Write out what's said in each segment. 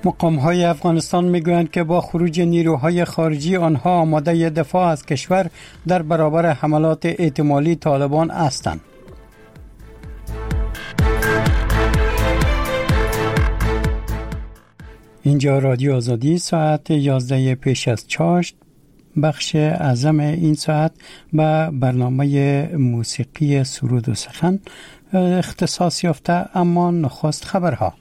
مقام‌های افغانستان میگویند که با خروج نیروهای خارجی آنها آماده دفاع از کشور در برابر حملات احتمالی طالبان هستند. اینجا رادیو آزادی، ساعت 11 پیش از چاشت. بخش اعظم این ساعت به برنامه موسیقی سرود و سخن اختصاص یافته، اما نخست خبرها.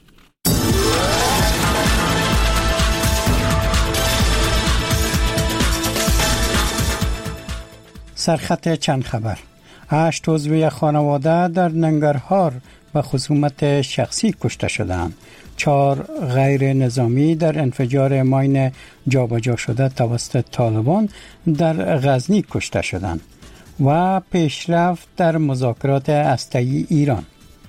سرخط چند خبر. 8 عضو یک خانواده در ننگرهار به خصومت شخصی کشته شدند. 4 غیر نظامی در انفجار ماین جابجا شده توسط طالبان در غزنی کشته شدند. و پیشرفت در مذاکرات هسته‌ای ایران.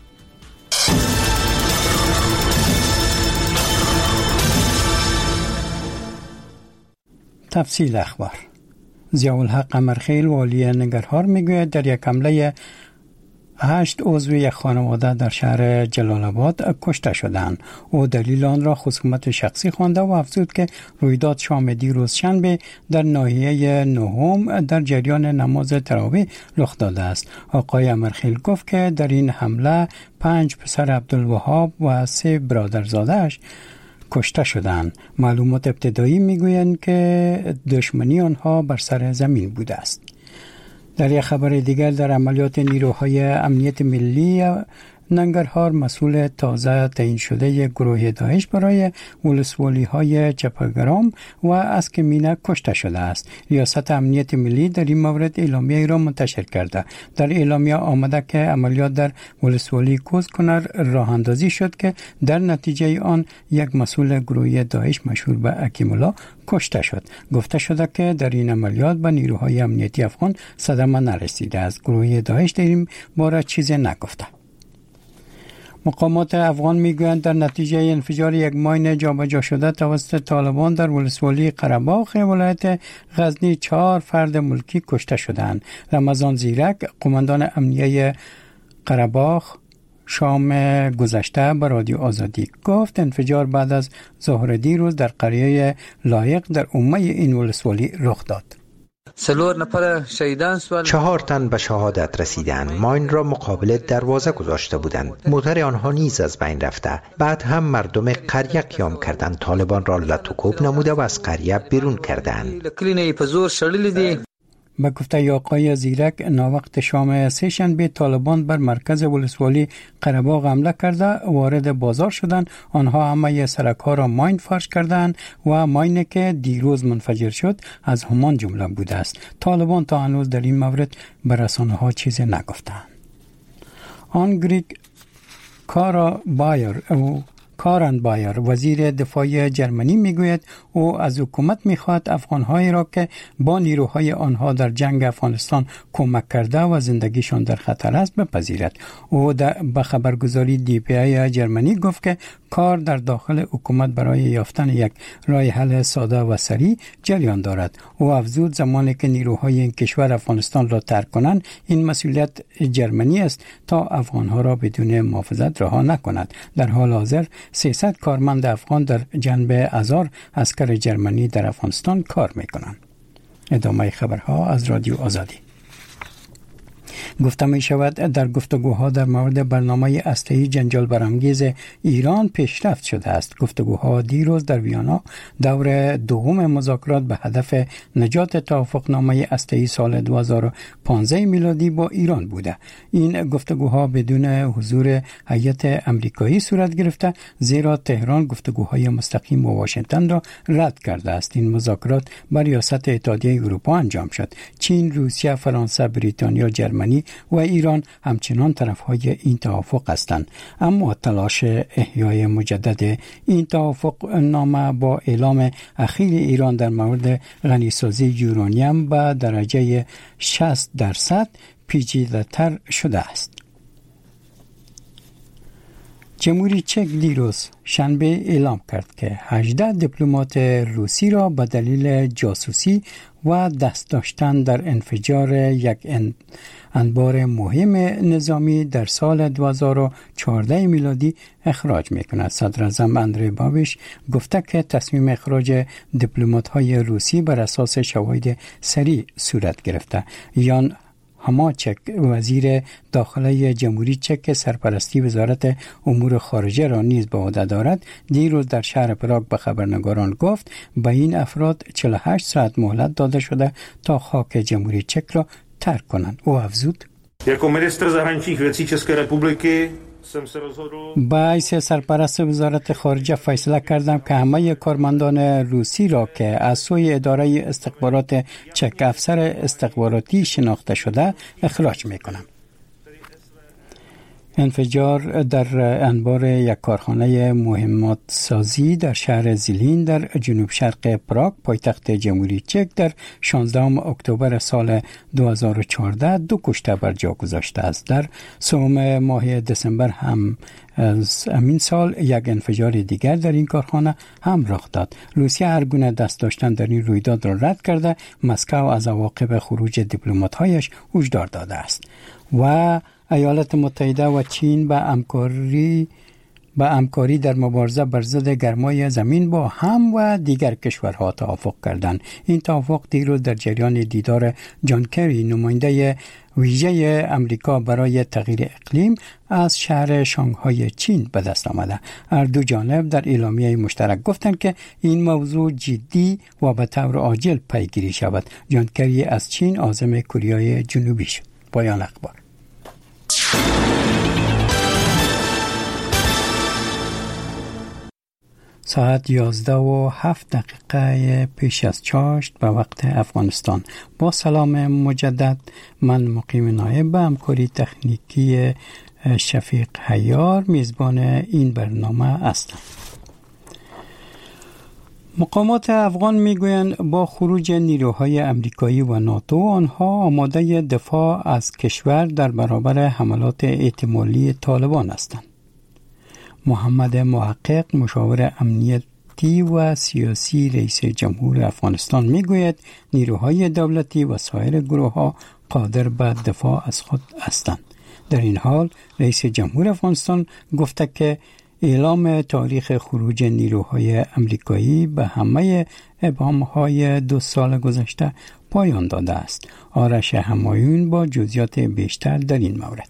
تفصیل اخبار. ضیاءالحق قمرخیل والی ننگرهار میگوید در یک حمله 8 عضو یک خانواده در شهر جلال آباد کشته شدند. او دلیل آن را خصومت شخصی خوانده و افزود که رویداد شام دیروز شنبه در ناحیه نهم در جریان نماز تراویح رخ داده است. آقای قمرخیل گفت که در این حمله 5 پسر عبدالوهاب و 3 برادرزاده‌اش کشته شدند. معلومات ابتدایی میگویند که دشمنی آنها بر سر زمین بوده است. در یک خبر دیگر، در عملیات نیروهای امنیت ملی ننگرهار مسئول تازه تعیین شده گروه داعش برای ولسوالی‌های چپگرام و اسکمینه کشته شده است. ریاست امنیت ملی در این مورد اعلامیه را منتشر کرده. در اعلامیه آمده که عملیات در ولسوالی کوزکنر راه اندازی شد که در نتیجه آن یک مسئول گروه داعش مشهور به حکیم‌الله کشته شد. گفته شده که در این عملیات به نیروهای امنیتی افغان صدمه نرسیده است. گروه داعش در این باره چیزی نگفته. مقامات افغان میگویند در نتیجه انفجار یک ماین جابجا شده توسط طالبان در ولسوالی قره‌باغ ولایت غزنی 4 فرد ملکی کشته شدند. رمضان زیرک، قماندان امنیه قره‌باغ، شام گذشته به رادیو آزادی گفت انفجار بعد از ظهر دیروز در قریه لایق در عمه این ولسوالی رخ داد. 4 تن به شهادت رسیدند. ماین را مقابل دروازه گذاشته بودند. موتر آنها نیز از بین رفته. بعد هم مردم قریه قیام کردند. طالبان را لطوکوب نموده و از قریه بیرون کردند. به گفته آقای زیرک، ناوقت شام سه شنبه طالبان بر مرکز ولسوالی قره‌باغ حمله کرده وارد بازار شدند. آنها همه سرک‌ها را ماین فرش کردند و ماینی که دیروز منفجر شد از همان جمله بوده است. طالبان تا هنوز در این مورد به رسانه‌ها چیزی نگفتند. آنگریگ کارن بایر وزیر دفاع جرمنی میگوید او از حکومت میخواهد افغانهایی را که با نیروهای آنها در جنگ افغانستان کمک کرده و زندگیشان در خطر است بپذیرد. او به خبرگزاری DPA جرمنی گفت که کار در داخل حکومت برای یافتن یک راه حل ساده و سریع جریان دارد. او افزود زمانی که نیروهای این کشور افغانستان را ترک کنند این مسئولیت جرمنی است تا افغانها را بدون محافظت رها نکند. در حال حاضر 300 کارمند افغان در جنب 1000 عسکر جرمنی در افغانستان کار میکنند. ادامه خبرها از رادیو آزادی. گفته می شود در گفتگوها در مورد برنامه هسته‌ای جنجال برانگیز ایران پیشرفت شده است. گفتگوها دیروز در ویانا دور دوم مذاکرات به هدف نجات توافقنامه هسته‌ای سال 2015 میلادی با ایران بوده. این گفتگوها بدون حضور هیئت آمریکایی صورت گرفته، زیرا تهران گفتگوهای مستقیم با واشنگتن را رد کرده است. این مذاکرات بر ریاست اتحادیه اروپا انجام شد. چین، روسیه، فرانسه، بریتانیا، جرمنی و ایران همچنان طرفهای این توافق هستند. اما تلاش احیای مجدد این توافق نامه با اعلام اخیر ایران در مورد غنیسازی یورانیم به درجه 60% پیچیده‌تر شده است. جمهوری چک دیروز شنبه اعلام کرد که 18 دیپلمات روسی را به دلیل جاسوسی و دست داشتن در انفجار یک انبار مهم نظامی در سال 2014 میلادی اخراج میکند. صدر اعظم اندری بابیش گفته که تصمیم اخراج دیپلمات‌های روسی بر اساس شواهد سریع صورت گرفته. یان هماچک وزیر داخلی جمهوری چک سرپرستی وزارت امور خارجه را نیز به عهده دارد، دیروز در شهر پراگ به خبرنگاران گفت به این افراد 48 ساعت مهلت داده شده تا خاک جمهوری چک را ترک کنند. او افزود: jako ministr zahraničních věcí České republiky با حیث سرپرست وزارت خارجه فیصله کردم که همه کارمندان روسی را که از سوی اداره استخبارات چک افسر استخباراتی شناخته شده اخراج میکنم. انفجار در انبار یک کارخانه مهمات سازی در شهر زیلین در جنوب شرق پراگ پایتخت جمهوری چک در 16 اکتبر سال 2014 2 کشته بر جا گذاشته است. در سوم ماه دسامبر هم از همین سال یک انفجار دیگر در این کارخانه هم رخ داد. روسیه هر گونه دست داشتن در این رویداد را رد کرده، مسکو از عواقب خروج دیپلمات‌هایش هشدار داده است. و ایالات متحده و چین به همکاری در مبارزه بر ضد گرمای زمین با هم و دیگر کشورها توافق کردند. این توافق دیروز در جریان دیدار جان کری نماینده ویژه امریکا برای تغییر اقلیم از شهر شانگهای چین به دست آمده. هر دو جانب در اعلامیه مشترک گفتند که این موضوع جدی و به طور عاجل پیگیری شود. جان کری از چین عازم کره جنوبی شد. پایان اخبار. ساعت 11:07 پیش از چاشت به وقت افغانستان. با سلام مجدد، من مقیم نایب به همکاری تکنیکی شفیق حیار میزبان این برنامه هستم. مقامات افغان میگویند با خروج نیروهای امریکایی و ناتو آنها آماده دفاع از کشور در برابر حملات احتمالی طالبان هستند. محمد محقق، مشاور امنیتی و سیاسی رئیس جمهور افغانستان میگوید نیروهای دولتی و سایر گروه‌ها قادر به دفاع از خود هستند. در این حال رئیس جمهور افغانستان گفته که اعلام تاریخ خروج نیروهای امریکایی به همه ابهام‌های 2 سال گذشته پایان داده است. آرش همایون با جزئیات بیشتر در این مورد.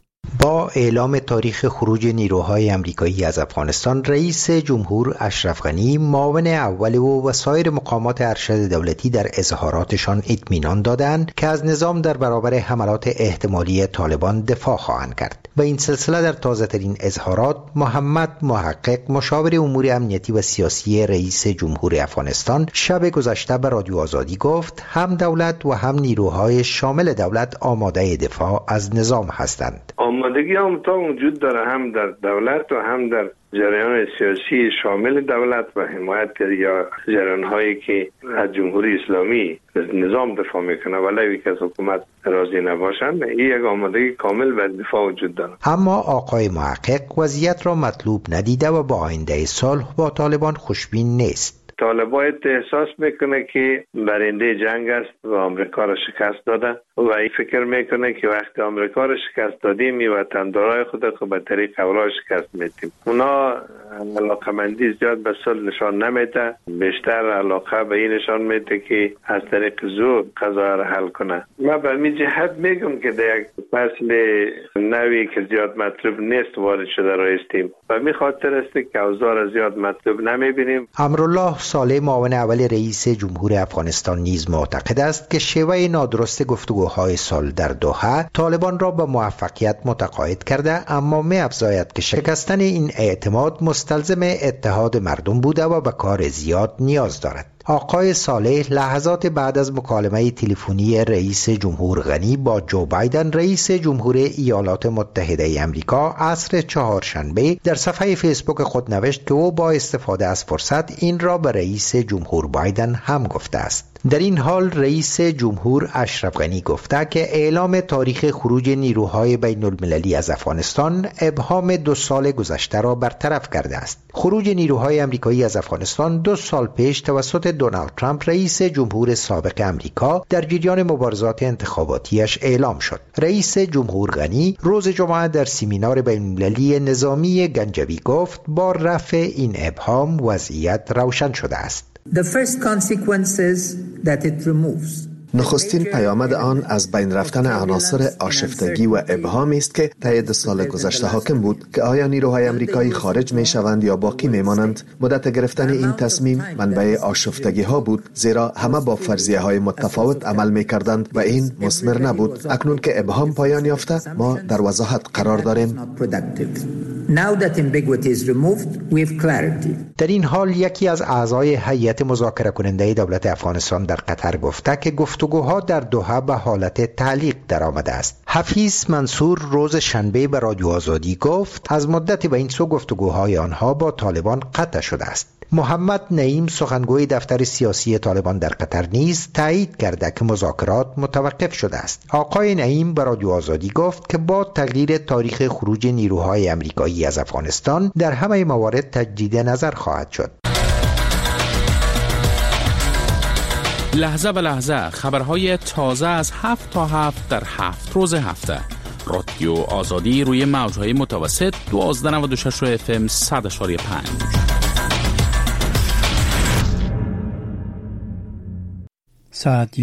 با اعلام تاریخ خروج نیروهای امریکایی از افغانستان، رئیس جمهور اشرف غنی، معاون اول او و سایر مقامات ارشد دولتی در اظهاراتشان اطمینان دادند که از نظام در برابر حملات احتمالی طالبان دفاع خواهند کرد. و این سلسله در تازه‌ترین اظهارات محمد محقق، مشاور امور امنیتی و سیاسی رئیس جمهور افغانستان، شب گذشته به رادیو آزادی گفت هم دولت و هم نیروهای شامل دولت آماده دفاع از نظام هستند. آمادگی هم تا وجود داره، هم در دولت و هم در جریان سیاسی شامل دولت و حمایتگری یا جریان‌هایی که از جمهوری اسلامی نظام دفاع میکنه ولی که از حکومت راضی نباشند، این یک آمادگی کامل به دفاع وجود داره. اما آقای محقق وضعیت را مطلوب ندیده و با آینده صلح با طالبان خوشبین نیست. طالبان احساس میکنه که برنده جنگ است و آمریکا را شکست داده و این فکر میکنه که وقتی آمریکا را شکست دادیم این وطندارای خود رو به طریق اولای شکست میدیم. اونا علاقمندی زیاد به صلح نشان نمیده، بیشتر علاقه به این نشان میده که از طریق زور قضا را حل کنه. من به این جهت میگم که در یک فصل نوی که زیاد مطلوب نیست وارد شده رایستیم و می خاطر است که اوضاع را زیاد مطلوب نمیبینیم. امرالله صالح، معاون اول رئیس جمهور افغانستان، نیز معتقد است که شیوه نادرست گفتگوهای صلح در دوحه طالبان را به موفقیت متقاعد کرده، اما می‌افزاید که شکستن این اعتماد مستلزم اتحاد مردم بوده و به کار زیاد نیاز دارد. آقای صالح لحظات بعد از مکالمه تلفنی رئیس جمهور غنی با جو بایدن، رئیس جمهور ایالات متحده آمریکا، عصر چهارشنبه در صفحه فیسبوک خود نوشت که او با استفاده از فرصت این را به رئیس جمهور بایدن هم گفته است. در این حال رئیس جمهور اشرف غنی گفته که اعلام تاریخ خروج نیروهای بین المللی از افغانستان ابهام 2 سال گذشته را برطرف کرده است. خروج نیروهای آمریکایی از افغانستان 2 سال پیش توسط دونالد ترامپ رئیس جمهور سابق آمریکا در جریان مبارزات انتخاباتیش اعلام شد. رئیس جمهور غنی روز جمعه در سمینار بین المللی نظامی گنجوی گفت با رفع این ابهام وضعیت روشن شده است. The first consequences that it removes. نخستین پیامد آن از بین رفتن عناصر آشفتگی و ابهامی است که طی 2 سال گذشته حاکم بود که آیا نیروهای آمریکایی خارج می شوند یا باقی می مانند. مدت گرفتن این تصمیم منبع آشفتگی ها بود، زیرا همه با فرضیه های متفاوت عمل می کردند و این مثمر نبود. اکنون که ابهام پایان یافته ما در وضاحت قرار داریم. در این حال یکی از اعضای هیئت مذاکره کننده دولت افغانستان در قطر گفته که گفتگوها در دوحه به حالت تعلیق درآمده است. حفیظ منصور روز شنبه به رادیو آزادی گفت از مدت به این سو گفتگوهای آنها با طالبان قطع شده است. محمد نعیم سخنگوی دفتر سیاسی طالبان در قطر نیز تایید کرده که مذاکرات متوقف شده است. آقای نعیم به رادیو آزادی گفت که با تغییر تاریخ خروج نیروهای آمریکایی از افغانستان در همه موارد تجدید نظر خواهد شد. لحظه به لحظه خبرهای تازه از 7 تا 7 در 7 روز هفته. رادیو آزادی روی موجهای متوسط 1296 FM 100.5. ساعت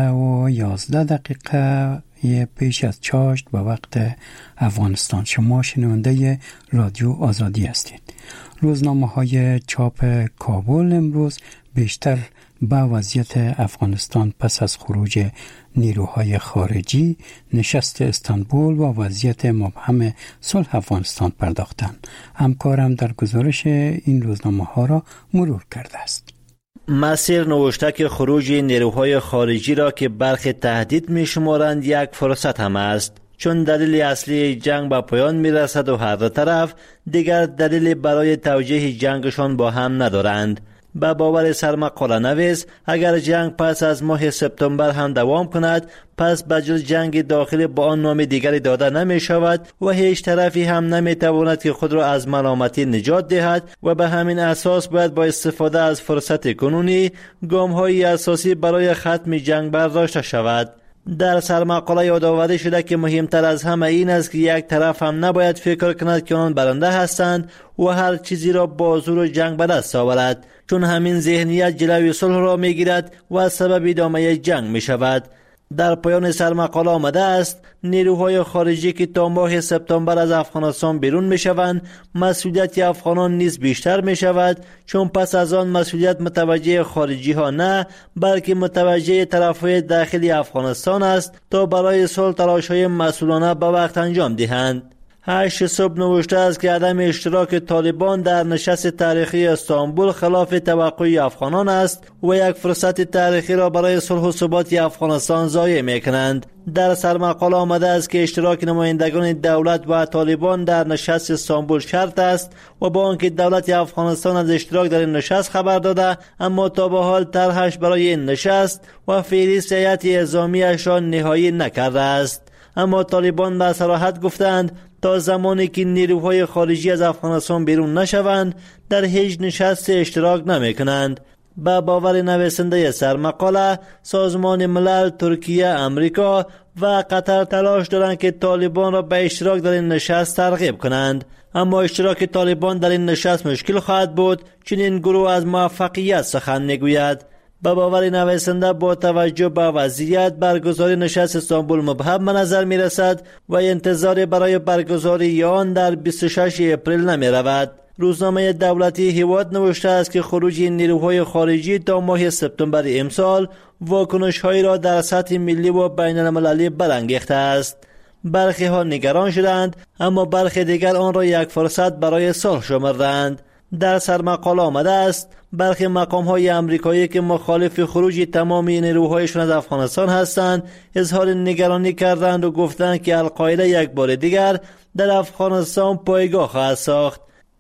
11:11 پیش از چاشت به وقت افغانستان. شما شنونده رادیو آزادی هستید. روزنامه‌های چاپ کابل امروز بیشتر به وضعیت افغانستان پس از خروج نیروهای خارجی، نشست استانبول و وضعیت مبهم صلح افغانستان پرداختند. همکارم در گزارش این روزنامه‌ها را مرور کرده است. مسیر نوشته که خروج نیروهای خارجی را که برخی تهدید می شمارند یک فرصت هم است، چون دلیل اصلی جنگ به پایان می رسد و هر دو طرف دیگر دلیل برای توجیه جنگشان با هم ندارند. به باور سرمقاله نویس اگر جنگ پس از ماه سپتامبر هم دوام کند، پس بجز جنگ داخلی با آن نام دیگری داده نمی شود و هیچ طرفی هم نمی تواند که خود را از ملامتی نجات دهد و به همین اساس باید با استفاده از فرصت کنونی گام‌های اساسی برای ختم جنگ برداشته شود. در سرمقاله یادآوری شده که مهمتر از همه این است که یک طرف هم نباید فکر کند که آن برنده هستند و هر چیزی را با زور جنگ به دست آورد، چون همین ذهنیت جلوی صلح را میگیرد و سبب ادامه جنگ می شود. در پایان سرمقاله آمده است نیروهای خارجی که تا ماه سپتامبر از افغانستان بیرون می شوند، مسئولیت افغانان نیز بیشتر می شود، چون پس از آن مسئولیت متوجه خارجی ها نه بلکه متوجه طرفهای داخلی افغانستان است تا برای صلح تلاش‌های مسئولانه به وقت انجام دهند. 8 صبح نوشته است که عدم اشتراک طالبان در نشست تاریخی استانبول خلاف توقع افغانان است و یک فرصت تاریخی را برای صلح و ثبات افغانستان ضایع می‌کنند. در سرمقاله آمده است که اشتراک نمایندگان دولت و طالبان در نشست استانبول شرط است و با آنکه دولت افغانستان از اشتراک در این نشست خبر داده، اما تا به حال طرحش برای این نشست و فهرست هیئت اعزامیه‌اش را نهایی نکرده است. اما طالبان به صراحت گفتند تا زمانی که نیروهای خارجی از افغانستان بیرون نشوند در هیچ نشست اشتراک نمی کنند. به باور نویسنده سرمقاله، سازمان ملل، ترکیه، امریکا و قطر تلاش دارند که طالبان را به اشتراک در این نشست ترغیب کنند، اما اشتراک طالبان در این نشست مشکل خواهد بود، چون این گروه از موفقیت سخن میگوید. به باور نویسنده با توجه به وضعیت برگزاری نشست استانبول مبهم به نظر می رسد و انتظار برای برگزاری آن در 26 اپریل نمی رود. روزنامه دولتی هیواد نوشته است که خروج نیروهای خارجی تا ماه سپتامبر امسال واکنش‌هایی را در سطح ملی و بین المللی برانگیخته است. برخی ها نگران شدند، اما برخی دیگر آن را یک فرصت برای صلح شمردند. در سرمقاله آمده است برخی مقام‌های آمریکایی که مخالف خروج تمام نیروهایشان از افغانستان هستند اظهار نگرانی کردند و گفتند که القاعده یک بار دیگر در افغانستان پایگاه خواهد ساخت.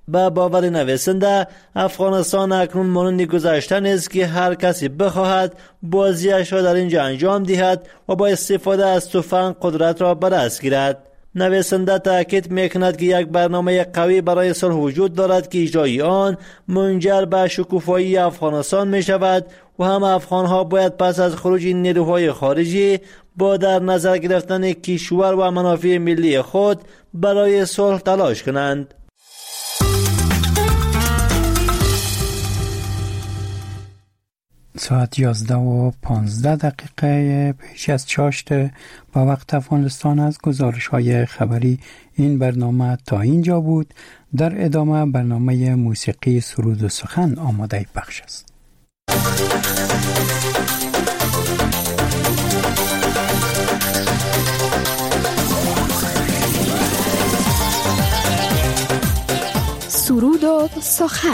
به باور نویسنده افغانستان اکنون مانند گذشته نیست که هر کسی بخواهد بازیش را در اینجا انجام دهد و با استفاده از تفنگ قدرت را به دست گیرد. نویسنده تاکید میکند که یک برنامه قوی برای صلح وجود دارد که اجرای آن منجر به شکوفایی افغانستان می شود و هم افغانها باید پس از خروج نیروهای خارجی با در نظر گرفتن کشور و منافع ملی خود برای صلح تلاش کنند. ساعت 11:15 پیش از چاشت با وقت افغانستان از گزارش‌های خبری این برنامه تا اینجا بود. در ادامه برنامه موسیقی سرود و سخن آماده پخش است. سرود و سخن.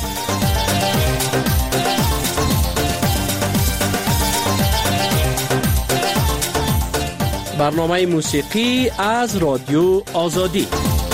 برنامه موسیقی از رادیو آزادی.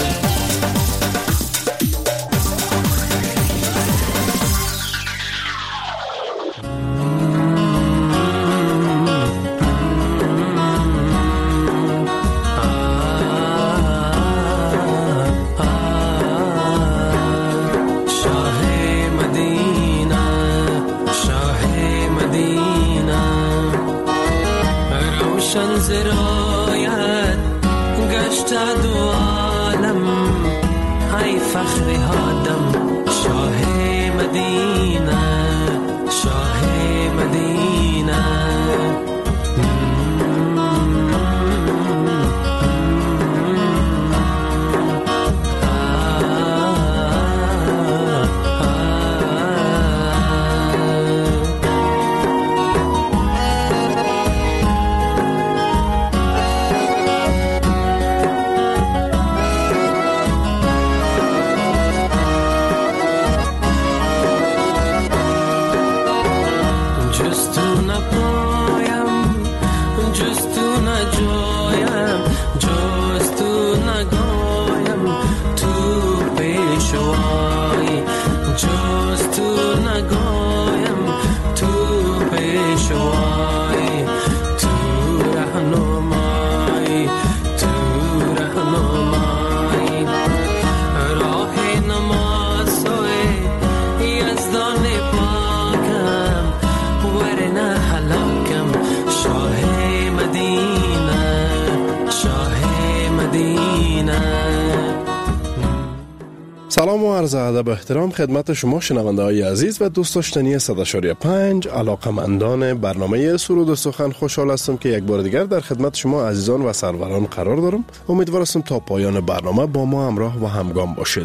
سلام و عرض ادب و احترام خدمت شما شنونده های عزیز و دوست داشتنی 100.5 علاقمندان برنامه سرود و سخن. خوشحال هستم که یک بار دیگر در خدمت شما عزیزان و سروران قرار دارم. امیدوار هستم تا پایان برنامه با ما همراه و همگام باشید.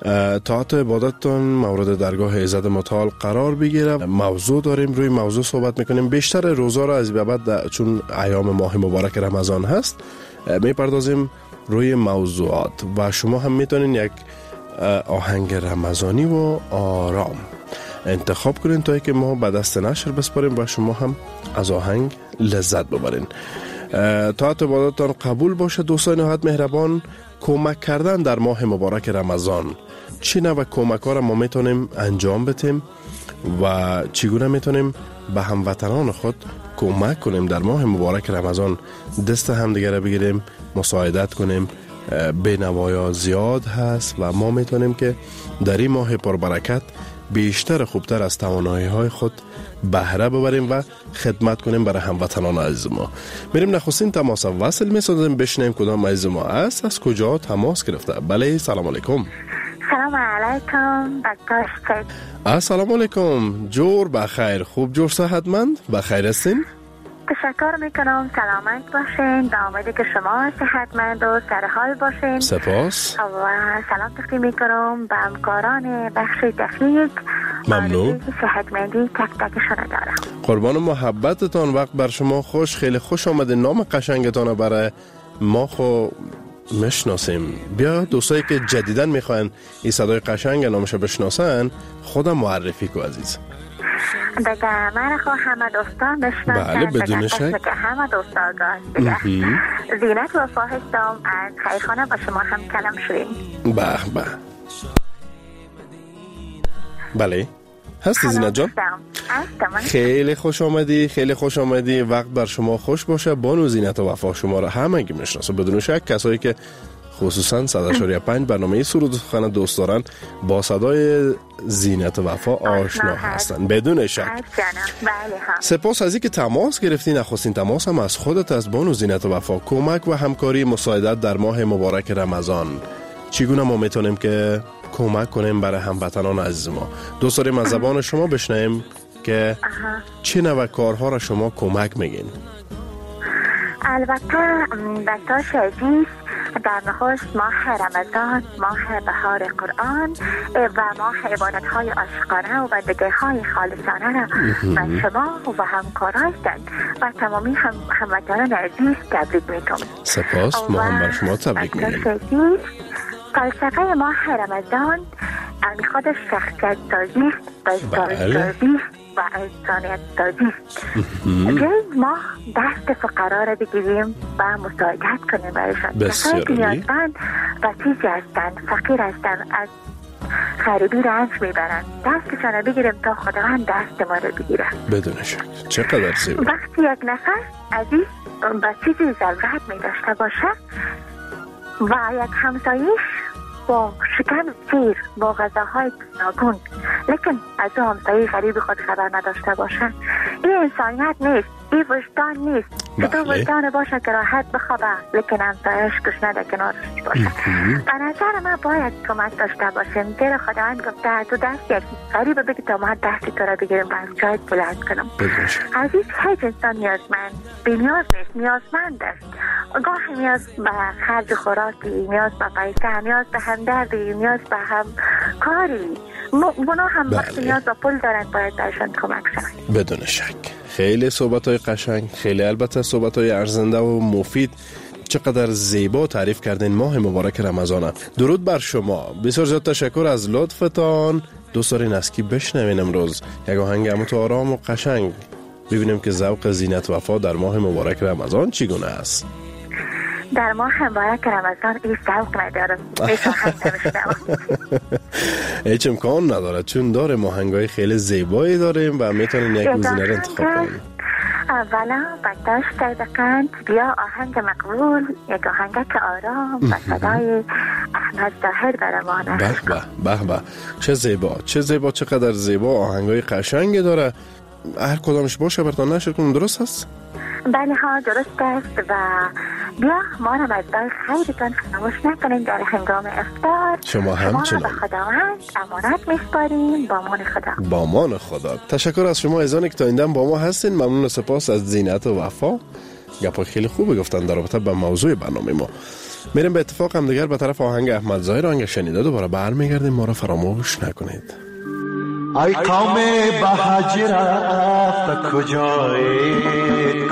طاعت عبادتتان مورد درگاه عزت متعال قرار بگیره. موضوع داریم، روی موضوع صحبت میکنیم. بیشتر روزا را از به بعد چون ایام ماه مبارک رمضان هست میپردازیم روی موضوعات و شما هم میتونین یک آهنگ رمضانی و آرام انتخاب کنین تا که ما به دست نشر بسپاریم و شما هم از آهنگ لذت ببرین. طاعت عبادتتان قبول باشه. دوستان نهایت مهربان، کمک کردن در ماه مبارک رمضان چی نوع کمک ها را ما میتونیم انجام بدیم و چگونه میتونیم به هموطنان خود کمک کنیم در ماه مبارک رمضان؟ دست همدیگه را بگیریم، مساعدت کنیم. بینوایا زیاد هست و ما میتونیم که در این ماه پربرکت بیشتر خوبتر از توانایی های خود بهره ببریم و خدمت کنیم برای هموطنان عزیز ما. میریم نخستین تماس وصل میسازیم، بشنیم کدام عزیز ما است، از کجا تماس گرفته. بله، سلام علیکم. سلام علیکم. بکاشت. السلام علیکم. جور بخیر، خوب جور صحتمند بخیر هستین؟ تشکر میکنم، سلامت باشین، به امید که شما صحتمند و سرحال باشین. سپاس. و سلام تقدیم میکنم به همکاران بخش تکنیک. ممنون. صحتمندی تک تکشون دارم. قربان محبتتان، وقت بر شما خوش. خیلی خوش آمده. نام قشنگتان برای ما خو مشناسیم. بیا دوستایی که جدیدن میخواین این صدای قشنگ نامشو بشناسن خودم معرفی کو عزیز. دیگه من خو همه دوستان بشناسن. بله بدون شک. همه دوستان زینت و فاهستم از خیرخانه با شما هم کلم شویم. به به. بله هستی زینت جان؟ خیلی خوش آمدی. وقت بر شما خوش باشه. بانو زینت وفا شما را همگی میشناسه بدون شک. کسایی که خصوصا 100.5 برنامه سرود و سخن دوست دارن با صدای زینت وفا آشنا هستن بدون شک. سپاس از اینکه تماس گرفتین. نخستین تماس هم از خودت از بانو زینت وفا. کمک و همکاری مساعدت در ماه مبارک رمضان چگونه ما میتونیم که کمک کنیم برای هموطنان عزیز ما؟ دوست داریم از زبان شما بشنویم که چه نوع کارها را شما کمک میگین. البته بچه‌ها عزیز، در نخست ماه رمضان، ماه بهار قرآن و ماه عبادت‌های عاشقانه و بندگی‌های خالصانه را به شما و همکارایتان و تمامی هموطنان عزیز تبریک می‌کنم. سپاس. ما هم بر شما تبریک می‌گیم. فلسفه ماه رمضان از خودش شخصیت سازی است، سازی و انسانیت سازی است. بیایید ما دست فقرا را بگیریم و مساعدت کنیم برایشان. کسایی که نیازمند و چیزی هستند، فقیر هستند، از غریبی رنج میبرند، دستشان را بگیریم تا خداوند دست ما را بگیره. بدون شک. چقدر زیبا. وقتی یک نفر عزیز به چیزی ضرورت میداشته باشه و یک همسایش با شکم سیر، با غذاهای گوناگون، لیکن از او همسایه غریب خود خبر نداشته باشه، این انسانیت نیست، این وجدان نیست. تو وجدان باشه که راحت بخوابه لیکن همسایش گشنه در کنارش باشه. به نظر من باید کمک داشته باشیم. زیرا خداوند گفته تو دست یک غریب بگی تا ما دست تو را بگیریم و از جایت بلند کنم. عزیز، هیچ انسان نیازمند بی‌نیاز نیست، نیازمند است. گاهی نیاز به خرج خوراکی، نیاز به پیسه، نیاز به همدردی، نیاز به همکاری. اونا هم وقتی نیاز به پول دارن باید برشان کمک شد. بدون شک. خیلی صحبت‌های قشنگ، خیلی البته صحبت‌های ارزنده و مفید. چقدر زیبا تعریف کردین ماه مبارک رمضان. درود بر شما. بسیار زیاد تشکر از لطفتان. دوست دارین از کی بشنوین امروز؟ یک آهنگ همون آرام و قشنگ ببینیم که ذوق زینت وفا در ماه مبارک رمضان چگونه است. در ماه مبارک رمضان این ذوق ندارم. هیچ امکان نداره چون داره آهنگای خیلی زیبایی داریم و میتونین یک گزینه رو انتخاب کنین. اولا برداشت کردن بیا آهنگ مقبول، یک آهنگ که آرام و صدای احمد ظاهر برمانه. به چه زیبا چقدر زیبا آهنگای قشنگی داره. هر کدامش باشه براتون نشر کنم. درست هست؟ بله ها درست است. و بیا ما را از دای خیرتان فراموش نکنین در هنگام افطار. شما همچنان به خداوند امانت میسپاریم. با امان خدا. تشکر از شما عزیزانی که تا این دم با ما هستین. ممنون و سپاس از زینت و وفا. گپای خیلی خوبی گفتن در رابطه با موضوع برنامه ما. میریم به اتفاق هم دیگر به طرف آهنگ احمد ظاهر. آهنگ شنیده دوباره برمیگردیم. ما را فراموش نکنید. ای قوم به حج رفت کجایی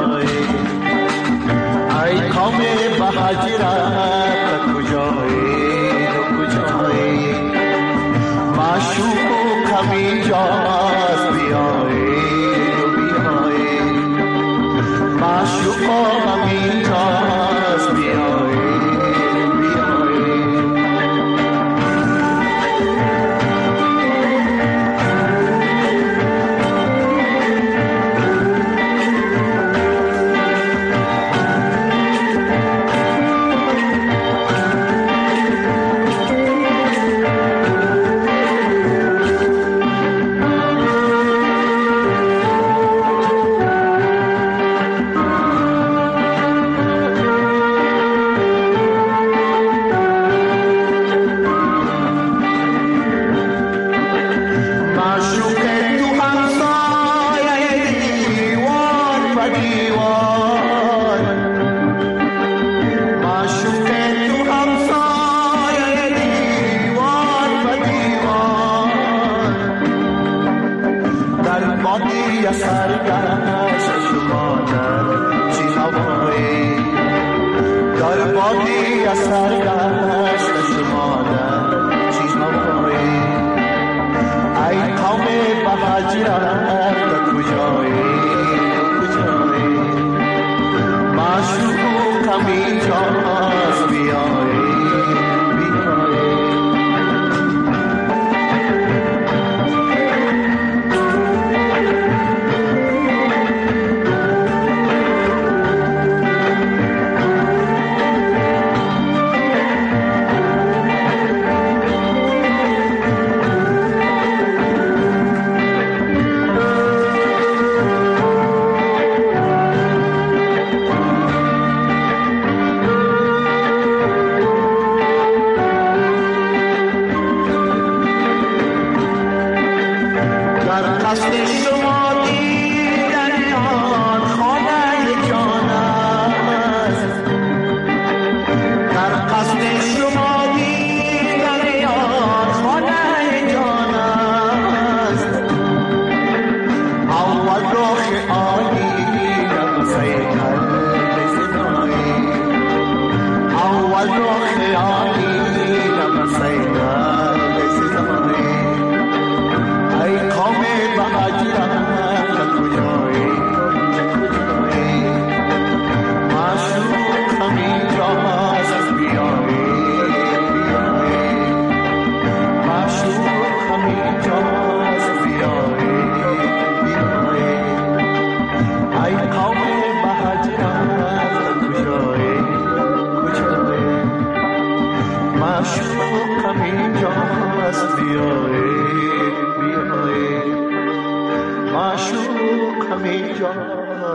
ای قوم به حج رفت کجایی معشوق و کمی جاست بیایید معشوق و کمی جاست بیایید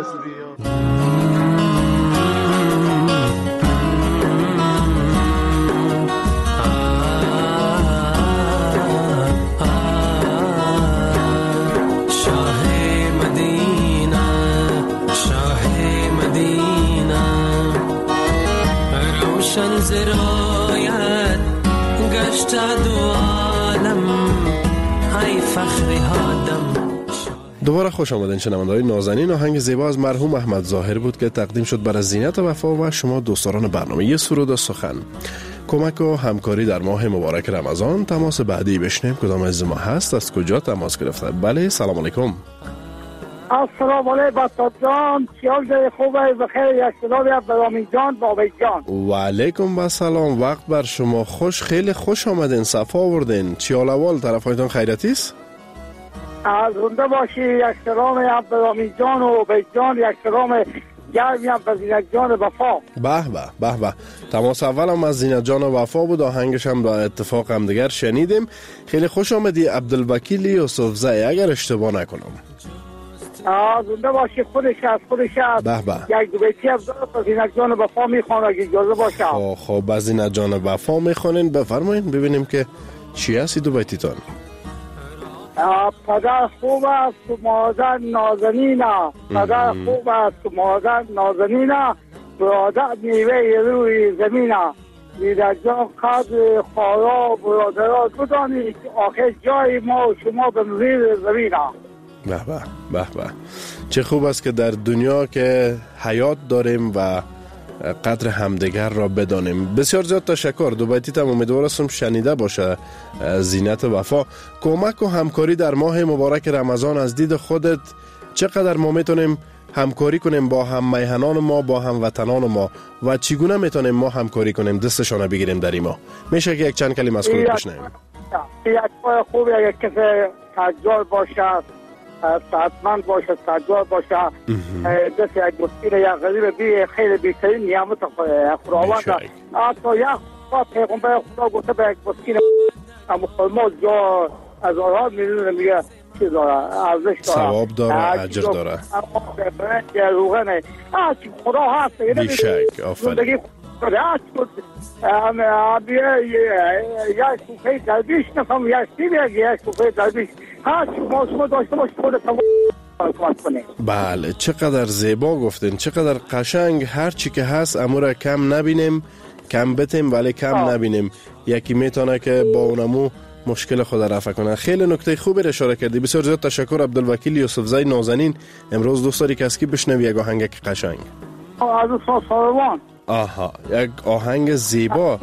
زرایت گشت دو عالم ای فخر هادم. دوباره خوش آمدین شنونده‌های نازنین. آهنگ زیبا از مرحوم احمد ظاهر بود که تقدیم شد برای زینت وفا و شما دوستداران برنامه سرود و سخن. کمک و همکاری در ماه مبارک رمضان. تماس بعدی بشنیم کدام از ما هست، از کجا تماس گرفته. بله سلام علیکم. السلام علیکم بطاد جان، چیال جای خوبه بخیر، یک سلامی عبدالامین جان بابی جان. و علیکم و سلام، وقت بر شما خوش، خیلی خوش آمدین، صفا آوردین. چیال اول طرف هایتان خیرتی است؟ از رونده باشی، یک سلام عبدالامین جان و بابی جان، یک سلام گرمی هم به زینت جان وفا. به به. تماس اول هم از زینت جان وفا بود، آهنگش هم با اتفاق هم دیگر شنیدیم. خیلی خوش آمدی عبدالوکیل یوسفزی اگر اشتباه نکنم. زنده باشی، خودش یک دو بیتی از زینت جان وفا میخوان اگه اجازه باشه. خب از زینت جان وفا میخوانین، بفرمایین ببینیم که چی هستی دو بیتی تان. پدر خوب است و مادر نازنینه، پدر خوب است و مادر نازنینه، برادر میوه روی زمینه، زینت جان قدر خارا برادرات بدانید آخر جای ما و شما به زیر زمینه. به چه خوب است که در دنیا که حیات داریم و قدر همدیگر را بدانیم. بسیار زیاد تشکر. دو بیتیت هم امیدوارم شنیده باشه زینت وفا. کمک و همکاری در ماه مبارک رمضان از دید خودت چقدر ما میتونیم همکاری کنیم با هم میهنان ما، با هم وطنان ما و چگونه میتونیم ما همکاری کنیم دستشان بگیریم در این ماه؟ میشه که یک چند کلمه از خودت بشنویم؟ یک خوبی اگر کسی تجار باشه، صحتمند باشه، تجار باشه، دست یک مسکین یا غریب بی خیلی بیشترین نیامت خداوند. حتی یک پیغمبر خدا گفته به یک مسکین مسلمان جا هزارها میلیون میگه چی داره، ارزش داره، ثواب داره، اجر داره. روغنه خدا هست. بیشک آفرین. یک سوفه درویش نفهم، یک سیب یک سوفه درویش هست شما داشته باشید خودت کمک کنید. بله چقدر زیبا گفتین، چقدر قشنگ. هر چی که هست امور کم نبینیم، کم بتیم ولی کم نبینیم. یکی میتونه که با اونمو مشکل خود رفع کنه. خیلی نکته خوبی را اشاره کردی. بسیار زیاد تشکر عبدالوکیل یوسفزی نازنین. امروز دوست داری کسی بشنوی یک آهنگ قشنگ؟ از استاد ساروان. آها، یک آهنگ زیبا.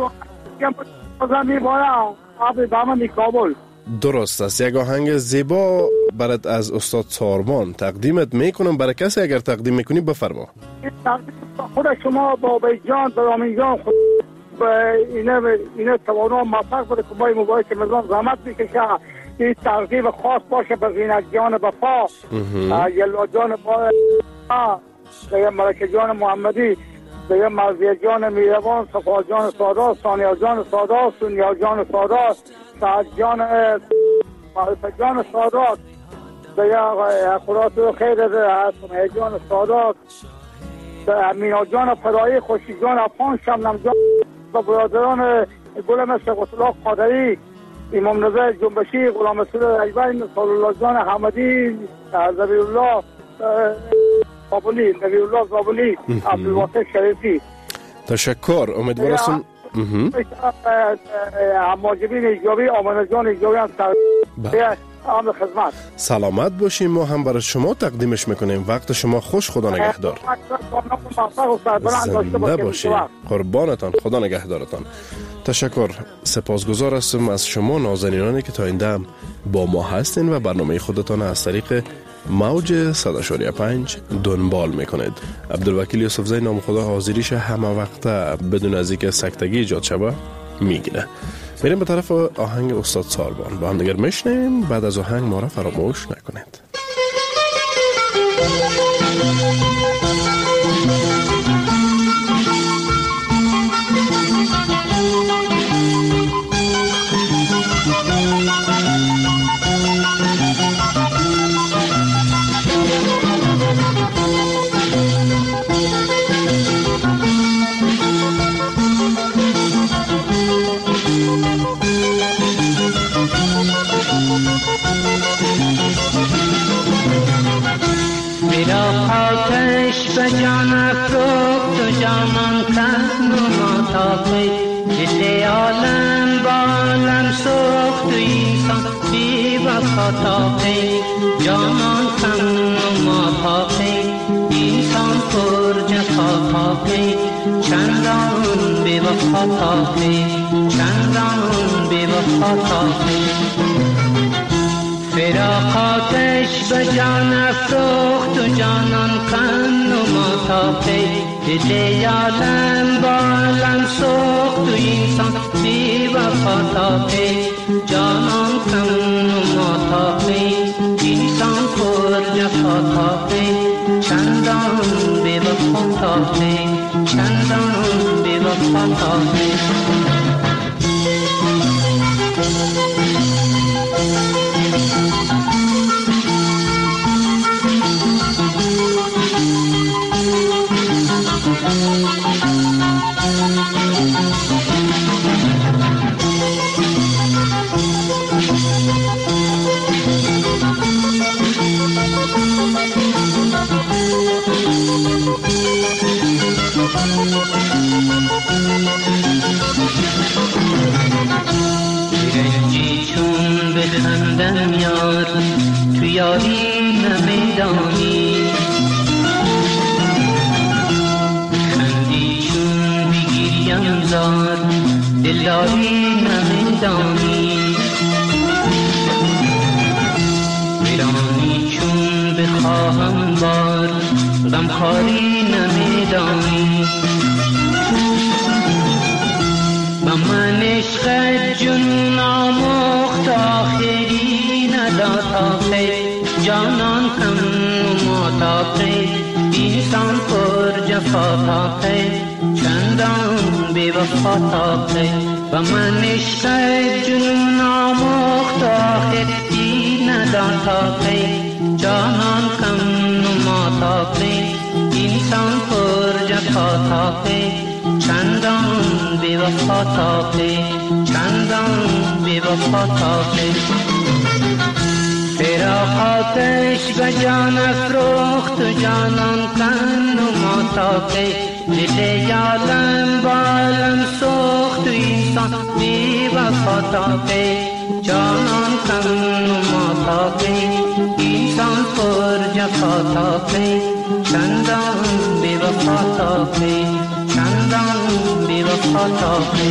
درست است، یک آهنگ زیبا برات از استاد ساروان تقدیمت میکنم. برای کسی اگر تقدیم میکنی بفرما. خود شما بابی جان، برامین جان، اینه توانا موفق بده که ما مبارک رمضان زحمت میکشه. این تقدیم خاص باشه به زینت جان وفا، یلا جان با ملکه جان محمدی، دیگه مرضیه جان میروان، صفا جان سادات، ثانیه جان سادات، سونیا جان سادات، سعد جان معرفت جان سادات، دیگه خدا تو خیر ده، سمیه جان سادات، امینا جان فدایی، خوشی جان افغان، شمنم جان و برادران گل مثل قطلاق قادری، امام نظر جنبشی، غلام رسول رجبین، صلی الله جان حمدی، زبیر الله زابلی، نبی الله زابلی، عبدالواسط شریفی. تشکر. امیدوارم ماجبین ایجابی، آمانه جان ایجابی هم عام خدمت. سلامت باشیم. ما هم برای شما تقدیمش میکنیم. وقت شما خوش. خدا نگهدار. زنده باشید. قربانتان. خدا نگهدارتان. تشکر. سپاسگزار هستم از شما نازنینانی که تا این دم با ما هستین و برنامه خودتان از طریق موج 100.5 دنبال میکنید. عبدالوکیل یوسفزی نام خدا حاضریش همه وقت بدون از اینکه سکتگی ایجاد شود میگیره. بریم به طرف آهنگ استاد ساروان با هم دیگر میشنیم. بعد از آهنگ ما را فراموش نکنید. به جان افروخت و جانان کن و ماتاقی دل عالم بالم سوخت و انسان بی وفا تاقی جانان کن و ماتاقی انسان پر جفا تاقی چندان بی وفا تاقی چندان بی وفا تاقی فراقاتش به جان افروخت و جانان کن و ماتاقی دل عالم بالم سوخت و انسان بی وفا تاقی جانان کن و ماتاقی انسان پر جفا تاقی چندان بی وفا تاقی چندان بی وفا تاقی رنجی چون بخندم یار تو یاری نمیدانی خندی چون بگیریم زار دلداری نمیدانی ویرانی چون بخواهم بار غمخواری نمیدانی من عشق جنون آموخت آخری نداتاقی جانان کم ماتاقی انسان پر جفا تاقی چندان بی وفا تاقی و من عشق جنون آموخت آخری نداتاقی جانان کم ماتاقی انسان پر جفا تاقی چندان بی وفا تاقی چندان بی وفا تاقی فراقاتش به جان افروخت و جانان کن و ماتاقی دل عالم بالم سوخت و انسان بی وفا تاقی جانان کن و ماتاقی انسان پر جفا تاقی چندان بی وفا تاقی چندان بی وفا تاقی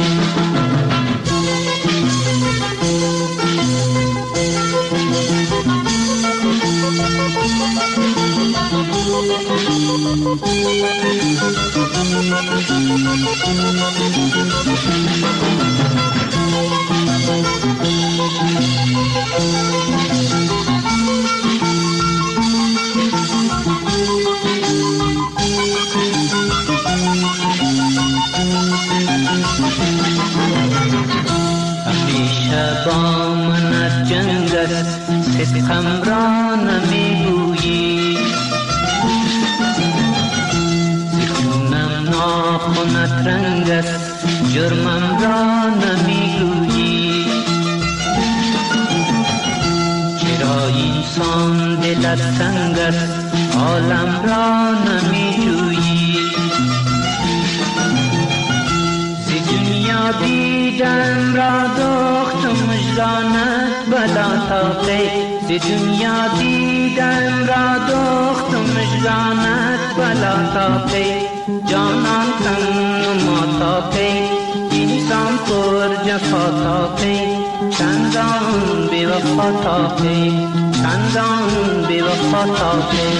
همیشه با من از جنگ است صدقم را نمیگویی زخونم ناخنت رنگ است جرمم را نمیگویی چرا انسان دلت تنگ است عالم را نمیجویی دنیا دیدم را دخت و مجدانت بلا تاقی دنیا دیدم را دخت و مجدانت بلا تاقی جانان کن و ماتاقی انسان پر جفا تاقی چندان بی وفا تاقی چندان بی وفا تاقی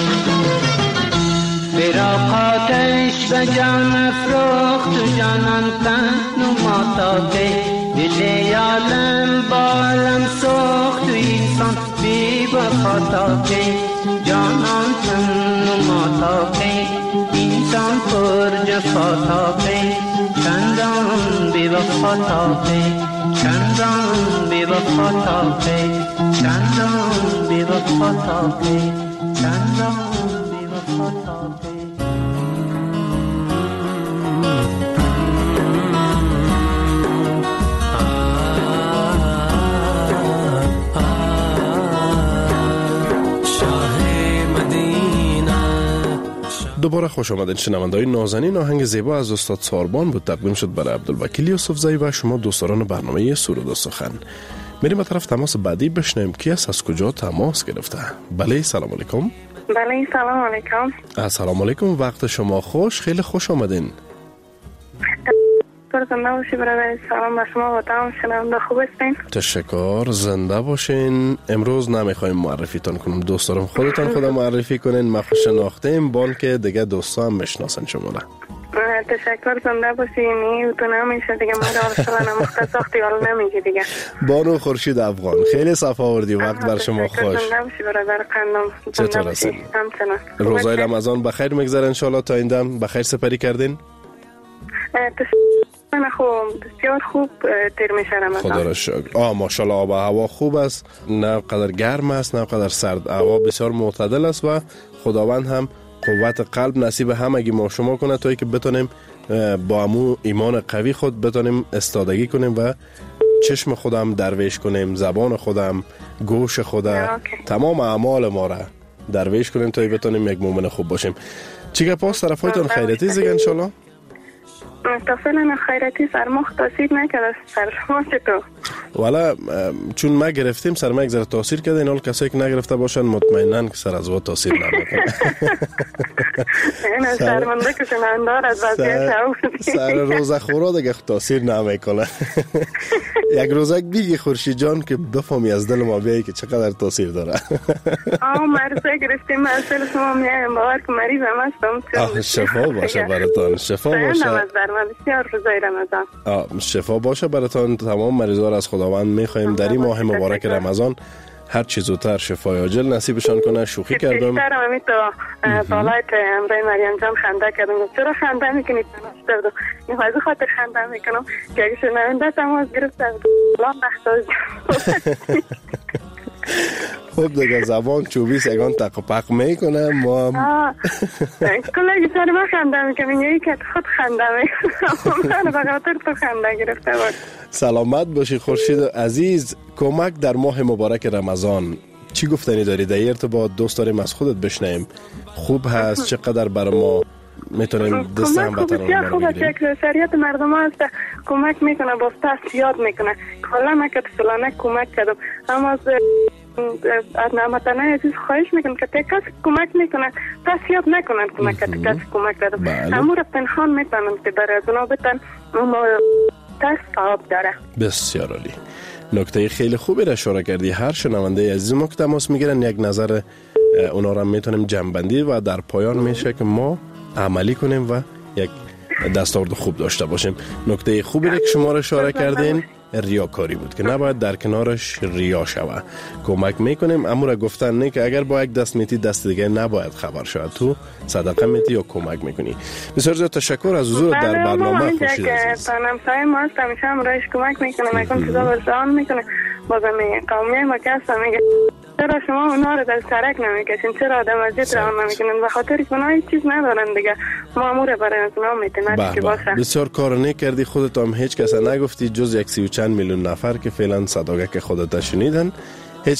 فراقاتش به جان افروخت و جانان کن و ماتاقی دل عالم بالم سوخت و انسان بی وفا تاقی جانان کن و ماتاقی انسان پر جفا تاقی چندان بی وفا تاقی چندان بی وفا تاقی چندان بی وفا تاقی چندان بی وفا تاقی دوباره خوش آمدین شنونده‌های نازنین. آهنگ زیبا از استاد ساربان بود، تقدیم شد برای عبدالوکیل یوسفزئی و شما دوستان برنامه سرود و سخن. میریم به طرف تماس بعدی بشنویم کی است، از کجا تماس گرفته. بله سلام علیکم. بله سلام علیکم. السلام علیکم، وقت شما خوش، خیلی خوش آمدین. سلام به شما و تمام شنونده، خوب هستین؟ تشکر، زنده باشین. امروز نمیخوایم معرفیتان کنم، دوست دارم خودتان خدا معرفی کنین. ما خوش شناختیم بان که دیگه دوستا هم میشناسن شما را. تشکر، زنده باشین. این تو نمیشه دیگه، ما را اصلا مختصاختی حال نمیگه دیگه. بانو خورشید افغان، خیلی صفا آوردی، وقت بر شما خوش. زنده باشی برادر قندم. چطور هستین؟ روزای رمضان بخیر میگذره انشالله، تا این دم بخیر سپری کردین؟ بسیار خوب تیر میشه رمضان. خدا را شکر. ماشاءالله آب و هوا خوب است، نه قدر گرم است نه قدر سرد، هوا بسیار معتدل است و خداوند هم قوت قلب نصیب همگی ما شما کنه تا که بتونیم با امو ایمان قوی خود بتونیم استادگی کنیم و چشم خودم درویش کنیم، زبان خودم، گوش خودم، تمام اعمال ما را درویش کنیم تا بتونیم یک مؤمن خوب باشیم. چیگه پاس طرفایتون خیرتی زیگه انشالله؟ تا فعلا خیرتی سرماخ تاثیر نکرده، سرما چطور؟ والا چون ما گرفتیم سرما یک ذره تاثیر کرده، این حال کسایی که نگرفته باشن مطمئنن که سر از وا تاثیر نمیکنه. این شرمنده که شنوندار از وضعیت سر روزه خورا دیگه تاثیر نمیکنه. یک روزک بیگی خورشید جان که بفهمی از دل ما بیایی که چقدر تاثیر داره. مرزه گرفتیم، از دل شما میایم، باور که مریض هم هستم. شفا باشه براتان، شفا باشه. بسیار روزای رمضان. شفا باشه براتان. تمام مریضا را از خداوند میخوایم در این ماه مبارک رمضان هر چیز زودتر شفای عاجل نصیبشان کنه. شوخی کردم. بیشتر همین تا بالایت امرای مریم جان خنده کردم. چرا خنده میکنید؟ این از خاطر خنده میکنم که اگه شنونده تماس گرفته لا بختاز. خب دیگه زبان چوبیس اگان تق و پق میکنه ما هم کلگی سر ما خنده میکنم، یکی که خود خنده میکنم. من بخاطر تو خنده گرفته بود. سلامت باشی خورشید عزیز. کمک در ماه مبارک رمضان چی گفتنی داری؟ در ارتباط دوست داریم از خودت بشنیم. خوب هست؟ چقدر برای ما میتونیم دست هم بسیار خوب است. یک اکثریت مردم هست کمک میکنه، با پس یاد میکنه. کلا نکت فلانه کمک کردم، اما از نعمتانه عزیز خواهش میکنم که کس کمک میکنه پس یاد نکنن کمک کس کمک کردم. همو را پنهان میتونن که برای از اونا بتن اما دست ثواب داره. بسیار عالی، نکته خیلی خوبی را اشاره کردی. هر شنونده عزیز ما که تماس میگیرن یک نظر اونا را میتونیم جنبندی و در پایان میشه که ما عملی کنیم و یک دستاورد خوب داشته باشیم. نکته خوبی را که شما را اشاره کردین ریاکاری بود که نباید در کنارش ریا شوه. کمک میکنیم اما را گفتن نه که اگر با یک دست میتی دست دیگه نباید خبر شود. تو صدقه میتی یا کمک میکنی. بسیار زیاد تشکر از حضور در برنامه خورشید عزیز. همسایه ما هست همیشه هم رایش کمک میکنه، میکنم چیزا برسان میکنه. بازم قومی ما که هستم میگه چرا شما اونا رو در سرک نمیکشین، چرا آدم وزید رو نمیکنین؟ و خاطر که اونا هیچ چیز ندارن دیگه، مامور برای از اونا میتونه که باشه. بسیار کار نکردی، خودت هم هیچ کس نگفتی جز یک 30 و چند میلیون نفر که فعلا صداقه که خودت شنیدن. هیچ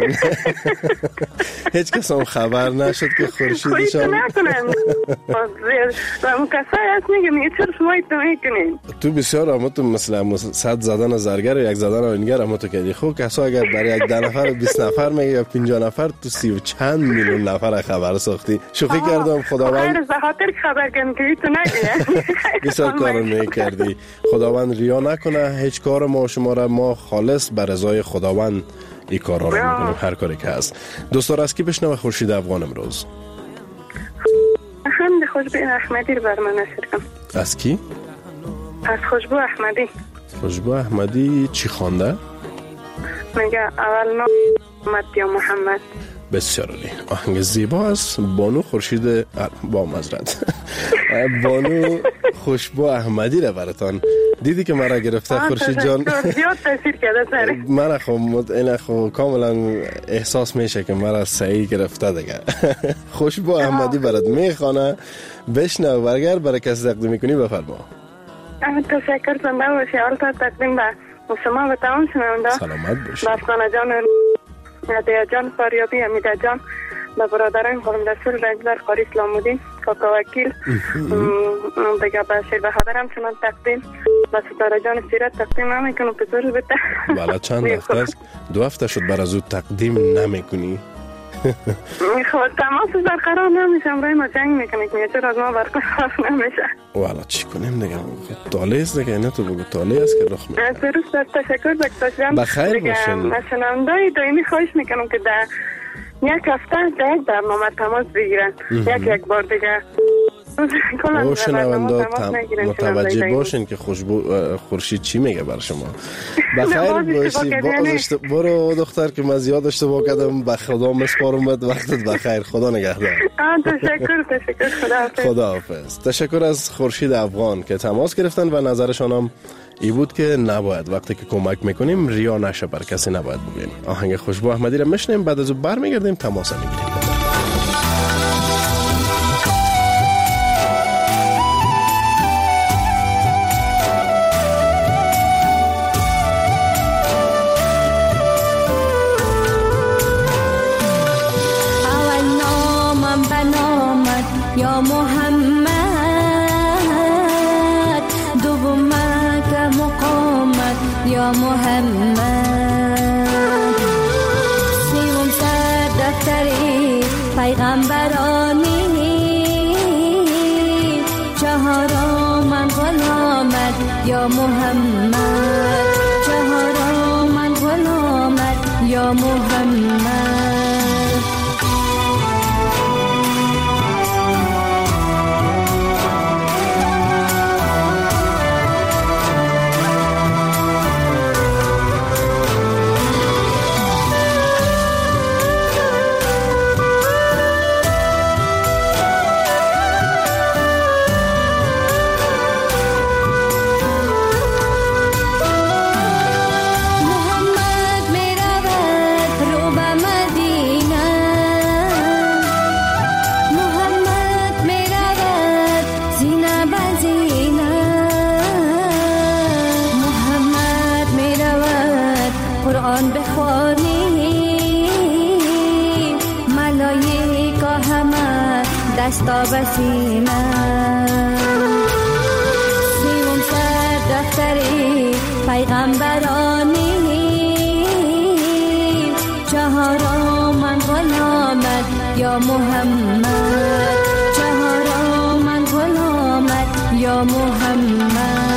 کس هم خبر نشد که خورشیدشان تو بسیار هم تو مثلا 100 زدن زرگر و یک زدن آینگر هم تو کردی. خب کسا اگر برای یک 10 نفر 20 نفر میگه یا 50 نفر تو 30 و چند میلیون نفر خبر ساختی. شوخی کردم خداوند خبر کن که تو نگی. بسیار کارو میکردی. خداوند ریا نکنه. هیچ کار ما شما را ما خالص بر رضای خداوند این کارا رو میکنیم، هر کاری که هست. دوستان از کی بشنوه خورشید افغان امروز؟ حمد خوشبو احمدی رو بر من نشر کن. از کی؟ از خوشبو احمدی. خوشبو احمدی چی خوانده؟ میگه اول نام یا محمد. بسیار عالی، آهنگ زیبا است. بانو خورشید با مزرد بانو خوشبو احمدی رو براتان. دیدی که مرا گرفته خورشید جان؟ زیاد تاثیر کرده سر من خب کاملا احساس میشه که مرا صحیح گرفته دیگه. خوشبو احمدی برات میخوانه، بشنو برگر برای کسی تقدیم میکنی بفرما. تشکر زنده باشی. حالتا تقدیم به شما به تمام شنونده. سلامت باشی. بستانه جان، عدیه جان، فاریابی، امیده جان، به برادران خانم رسول رجبر قاری اسلام الدین، کاکا وکیل دیگه به شیر بهادرم چنان تقدیم به ستاره جان سیرت تقدیم نمیکنم پسر بده. بله چند هفته است؟ 2 هفته شد بر از او تقدیم نمیکنی؟ خب تماس برقرار نمیشم برای ما جنگ میکنید چرا از ما برقرار نمیشه؟ والا چی کنیم دیگه طاله است دیگه نه تو بگو طاله است که رخ میده. درست است تشکر دکتر بخیر باشین. از شنونده‌های دائمی خواهش میکنم که در یک هفته در یک برنامه تماس بگیرن یک بار دیگه شنونده متوجه باشین که خورشید چی میگه بر شما. بخیر باشی برو دختر که من زیاد اشتباه کردم به خدا مسپارم وقتت بخیر خدا نگهدار. تشکر خداحافظ. تشکر از خورشید افغان که تماس گرفتن و نظرشان هم ای بود که نباید وقتی که کمک میکنیم ریا نشه بر کسی نباید بگیم. آهنگ خوشبو احمدی را میشنیم بعد از اون برمیگردیم تماس میگیریم. یا محمد دومک مقامت یا محمد سیوم سر دفتری پیغمبرانی چهارم غلامت یا محمد چهارم غلامت یا محمد دستا بسینه سیوم سر دفتری پیغمبرانی چهارم غلامت یا محمد چهارم غلامت یا محمد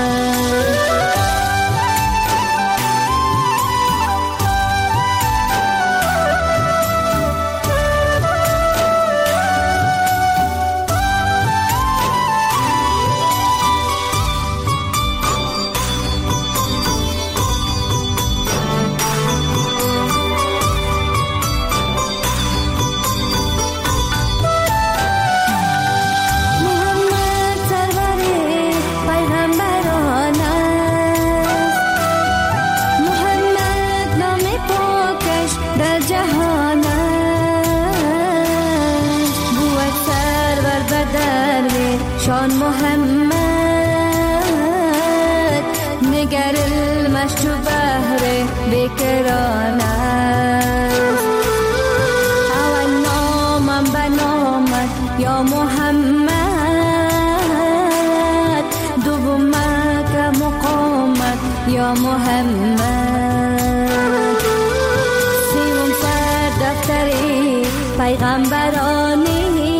شان محمد نگر المشت بحر بکرانه اول نامم بنامت یا محمد دومک مقامت یا محمد سیوم سر دفتری پیغمبرانی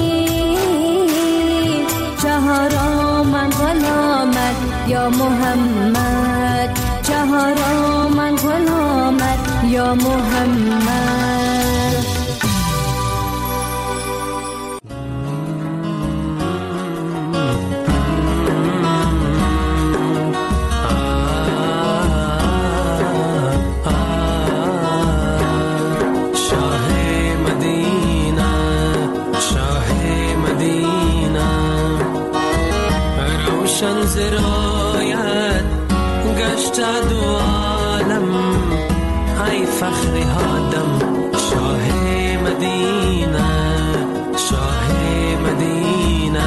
چهارم غلامت یا محمد چهارم غلامت یا محمد زرایت گشت دو عالم ای فخر آدم شاه مدینه شاه مدینه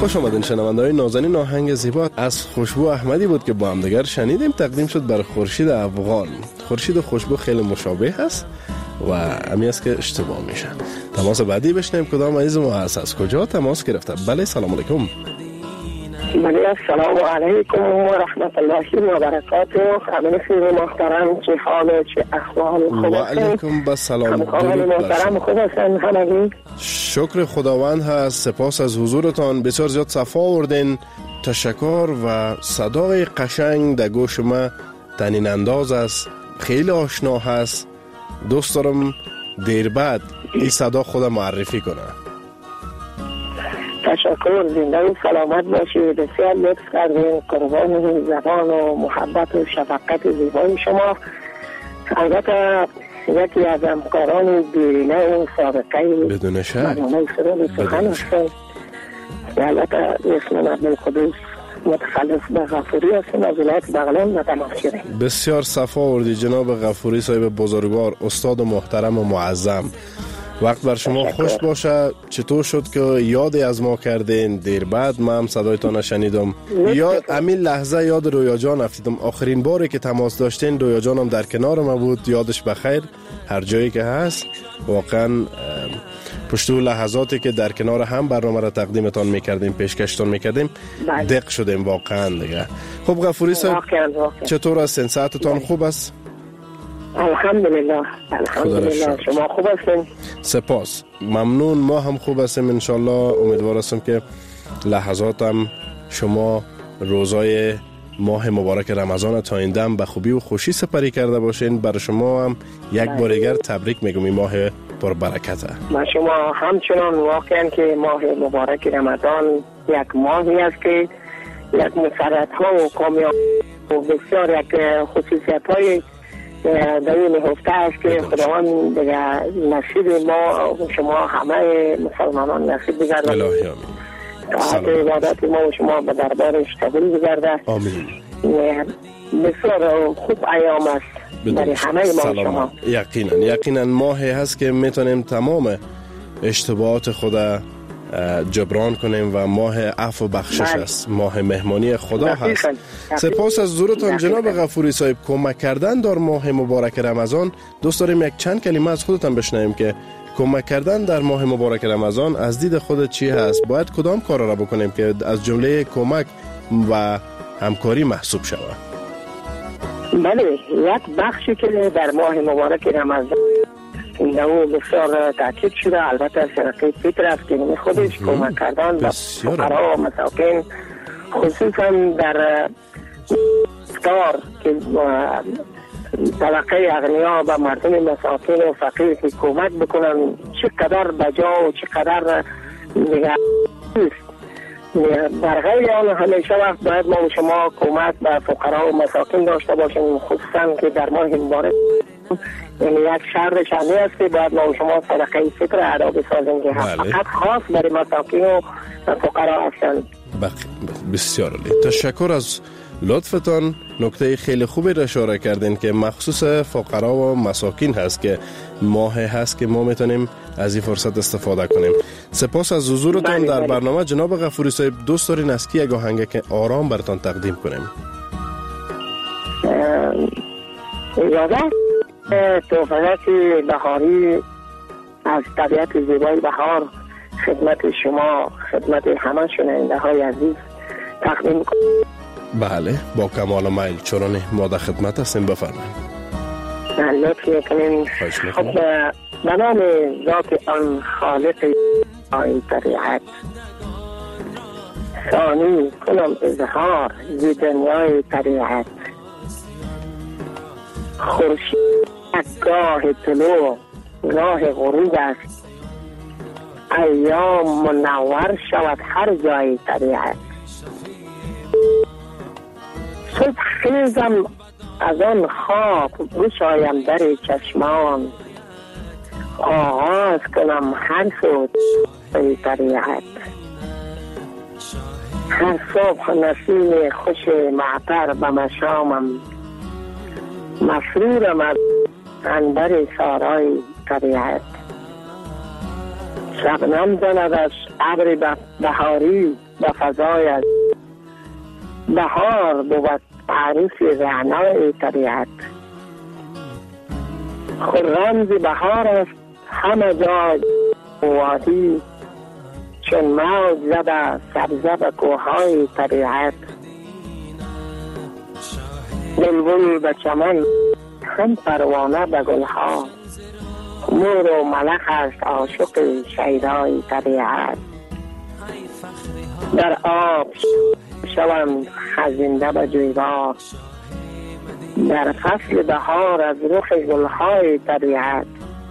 خوش آمدین شنونده‌های نازنین. آهنگ زیبا از خوشبو احمدی بود که با هم دیگر شنیدیم، تقدیم شد بر خورشید افغان. خورشید و خوشبو خیلی مشابه هست و امی است که اشتباه میشه. تماس بعدی بشنیم کدام عزیز ما هست، از کجا تماس گرفته. بله سلام علیکم. بله السلام علیکم و رحمت الله و برکاته. خانم محترم چه حال چه احوال؟ خوب هستین؟ و علیکم السلام. خانم محترم خوب هستین همگی؟ شکر خداوند هست. سپاس از حضورتان. بسیار زیاد صفا آوردین. تشکر و صدای قشنگ در گوش ما تنین انداز است، خیلی آشنا هست. دوست دارم دیر بعد این صدا خود معرفی کنه. تشکر، زنده و سلامت باشید. بسیار لطف کردین. قربان زبان و محبت و شفقت زیبای شما. البته یکی از همکاران دیرینه و سابقه بدون شک برنامه سرود سخن هستیم. البته اسم عبدالقدوس متخلص به غفوری هستیم از ولایت بغلان و تماسگیری. بسیار صفا آوردی جناب غفوری صاحب بزرگوار، استاد محترم و معظم. وقت بر شما خوش باشه. چطور شد که یادی از ما کردین؟ دیر بعد ما هم صدایتان نشنیدم. یاد همین لحظه یاد رویا جان افتیدم. آخرین باری که تماس داشتین رویا جانم در کنار ما بود، یادش بخیر هر جایی که هست. واقعا پشتو لحظاتی که در کنار هم برنامه را تقدیمتان میکردیم، پیشکشتان میکردیم، دق شدیم واقعا دیگه. خب غفوری صاحب چطور هستین؟ صحتتان خوب است؟ الحمدلله. الحمدلله. شما خوب هستین؟ سپاس، ممنون. ما هم خوب هستیم انشالله. امیدوار هستم که لحظاتم شما روزای ماه مبارک رمضان تا این دم به خوبی و خوشی سپری کرده باشین. برای شما هم یک بار دیگر تبریک میگم. این ماه پر برکته. ما شما همچنان واقعا که ماه مبارک رمضان یک ماهی است که یک مسرت ها و کامیاب و بسیار یک خصوصیت های در این هفته است که خداوند دیگه نصیب ما شما همه مسلمانان نصیب بگرده. الهی آمین. طاعت عبادت ما و شما به دربارش قبول بگرده. آمین. بسیار خوب ایام است برای همه ما شما. یقینا ماهی هست که میتونیم تمام اشتباهات خود جبران کنیم و ماه عفو و بخشش است. ماه مهمانی خدا هست. سپاس از حضورتان جناب غفوری صاحب. کمک کردن در ماه مبارک رمضان، دوست داریم یک چند کلمه از خودتان بشنویم که کمک کردن در ماه مبارک رمضان از دید خود چی هست؟ باید کدام کارا را بکنیم که از جمله کمک و همکاری محسوب شود؟ بله، یک بخشی که در ماه مبارک رمضان اینو بسیار تاکید شده، البته سرقه فطر است که خودش کمک کردن به فقرا و مساکین، خصوصا در افطار که طبقه اغنیا و مردم مساکین و فقیر که کمک بکنن چقدر بجا و چقدر دیگه در غیر آن همیشه وقت باید ما و شما کمک به فقرا و مساکین داشته باشیم، خصوصا که در ماه مبارک یعنی یک شرط شرعی است که باید ما و شما صدقه فطر ادا بسازیم که فقط خاص برای مساکین و فقرا هستند. بسیار عالی. تشکر از لطفتان. نکته خیلی خوبی را اشاره کردین که مخصوص فقرا و مساکین هست که ماه هست که ما میتونیم از این فرصت استفاده کنیم. سپاس از حضورتان در برنامه جناب غفوری صاحب. دوست دارین از کی یک آهنگ که آرام براتون تقدیم کنیم؟ یاده توفیق بهاری از طبیعت زیبای بهار خدمت شما، خدمت همه شنونده های عزیز تقدیم کنم. بله، با کمال میل. چرانه ما در خدمت هستیم، بفرمایید. لطف میکنیم. خب به نام ذات آن خالق آن طبیعت ثانی کنم اظهار زی دنیای طبیعت. خورشید گاه طلوع گاه غروب است، ایام منور شود هر جای طبیعت. صبح خیزم از آن خواب بشایم در چشمان، آغاز کنم هر صبح به طبیعت. هر صبح نسیم خوش معطر به مشامم، مسرورم از عنبر سارای طبیعت. شبنم زند از ابر بهاری به فضای از بهار بود عروس رعنای طبیعت. خود رمز بهار است همه جا وادی، چون موج زده سبزه به کوههای طبیعت. بلبل به چمن هم پروانه به گلها، مور و ملخ است عاشق شیدای طبیعت. در آب شوند خزنده به جویبار، در فصل بهار از رخ گلهای طبیعت.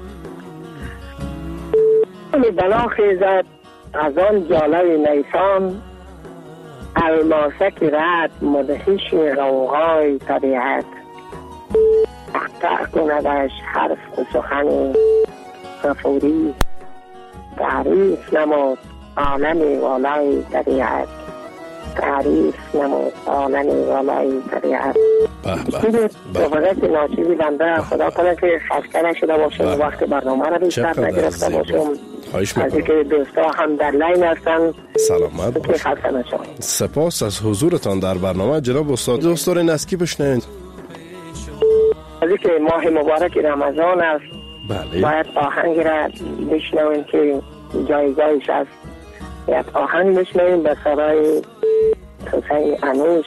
بلا خیزد از آن جاله نیسان، الماسک رد مدهش غوغای طبیعت. اقطع کندش حرف و سخن غفوری، تعریف نمود عالم والای طبیعت. تعریف نمود عالم والای طبیعت. بفرست ناچیزی بنده خدا کنه که خسته نشده باشم و وقت برنامه را بیشتر نگرفته باشم. از اینکه دوستا هم در لین هستن سلامت باشید. سپاس از حضورتان در برنامه جناب استاد. دوست دارین از کی بشنوید؟ از اینکه ماه مبارک رمضان است، بله، باید آهنگ را بشنویم که جایگاهش است. یک آهنگ بشنویم به سرای حسین انوش،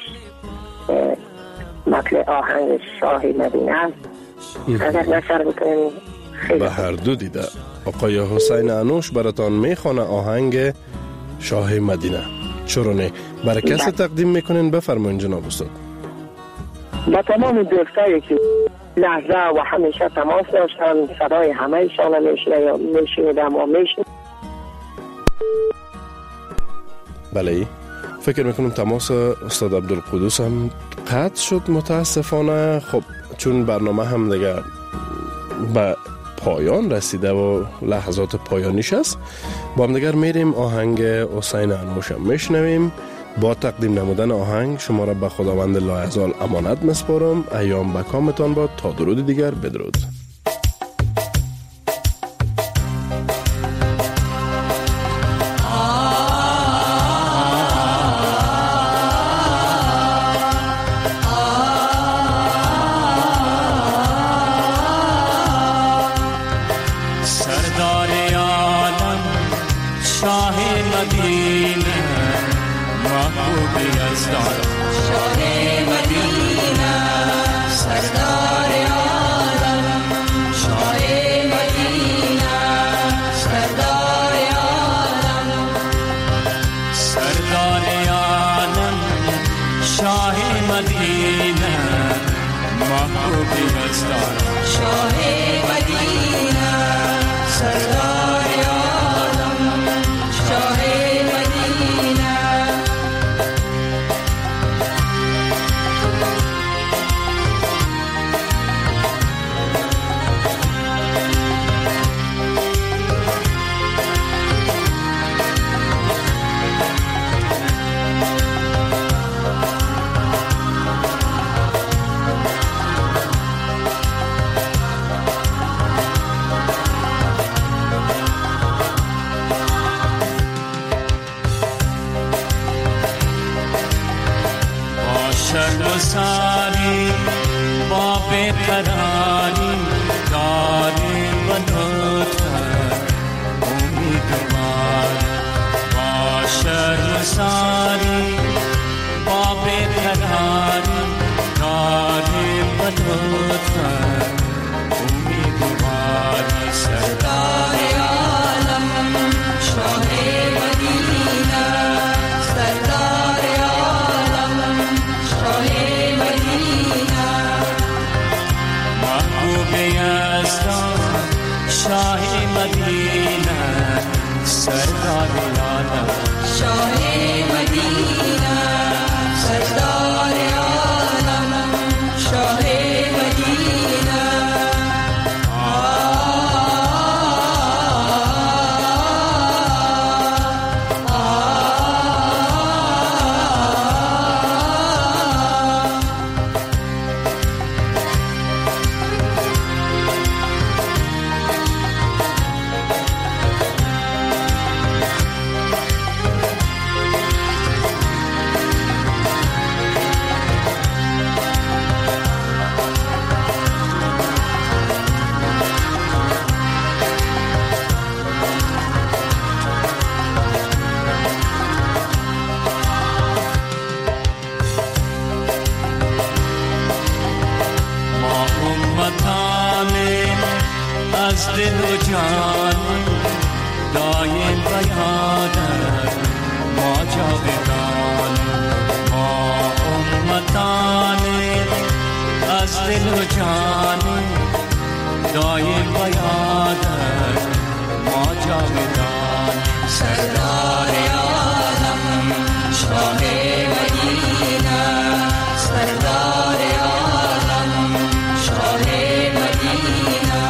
مثل آهنگ شاه مدینه است. اگر نشر بکنیم به هر دو دیده آقای حسین انوش براتان میخوانه آهنگ شاه مدینه. چرا نه؟ برای کسی تقدیم میکنین؟ بفرمایید جناب استاد. با تمام دوستایی که لحظه و همیشه تماس داشتن، صدای همه ایشان میشنیدم و میشنیدم. بله، فکر میکنم تماس استاد عبدالقدوس هم قطع شد متاسفانه. خب چون برنامه هم دیگه به پایان رسیده و لحظات پایانیش است، با هم دیگر میریم آهنگ حسین انوش هم میشنویم. با تقدیم نمودن آهنگ شما را به خداوند لایزال امانت مسپارم. ایام به کامتان باد. تا درود دیگر، بدرود. جان دایم و یادت ما جاودان ما امتان از دل و جان دایم و یادت ما جاودان سردار عالم شاه مدینه سردار عالم شاه مدینه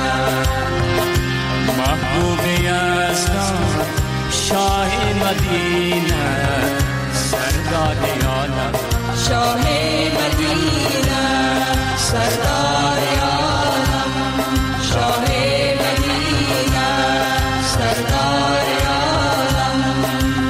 محبوب یزدان شاه مدینه سردار عالم شاه مدینه سردار عالم شاه مدینه سردار عالم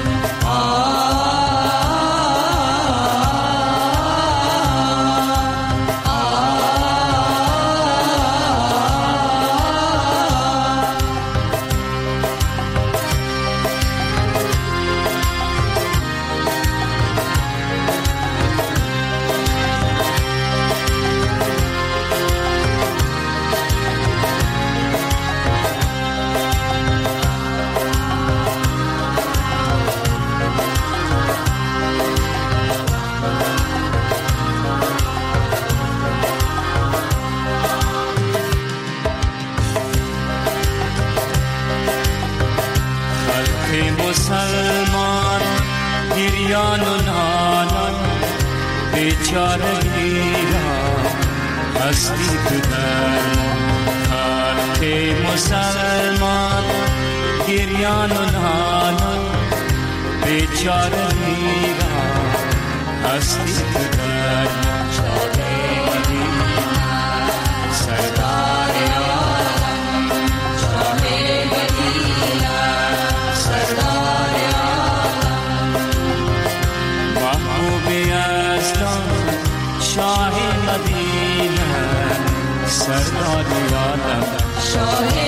مسلمان گریان و نالان بیچارگی را هستی تو درمان که مسلمان گریان و نالان بیچارگی را هستی تو درمان سردار عالم شاه مدینه سردار عالم محبوب یزدان شاه مدینه سردار عالم شاه